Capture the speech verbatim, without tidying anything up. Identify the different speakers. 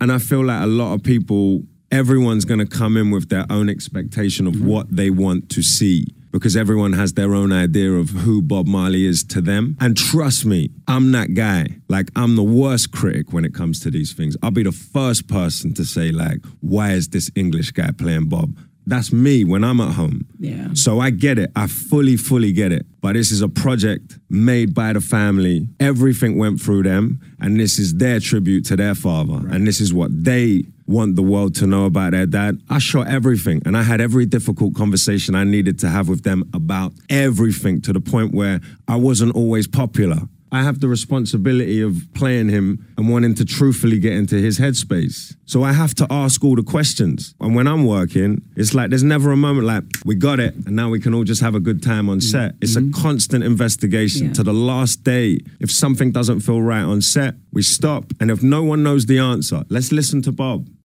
Speaker 1: And I feel like a lot of people, everyone's going to come in with their own expectation of mm-hmm. what they want to see, because everyone has their own idea of who Bob Marley is to them. And trust me, I'm that guy. Like, I'm the worst critic when it comes to these things. I'll be the first person to say, like, why is this English guy playing Bob? That's me when I'm at home.
Speaker 2: Yeah.
Speaker 1: So I get it. I fully, fully get it. But this is a project made by the family. Everything went through them. And this is their tribute to their father. Right. And this is what they want the world to know about their dad. I shot everything. And I had every difficult conversation I needed to have with them about everything, to the point where I wasn't always popular. I have the responsibility of playing him and wanting to truthfully get into his headspace. So I have to ask all the questions. And when I'm working, it's like there's never a moment like, we got it, and now we can all just have a good time on set. It's mm-hmm. a constant investigation yeah. to the last day. If something doesn't feel right on set, we stop. And if no one knows the answer, let's listen to Bob.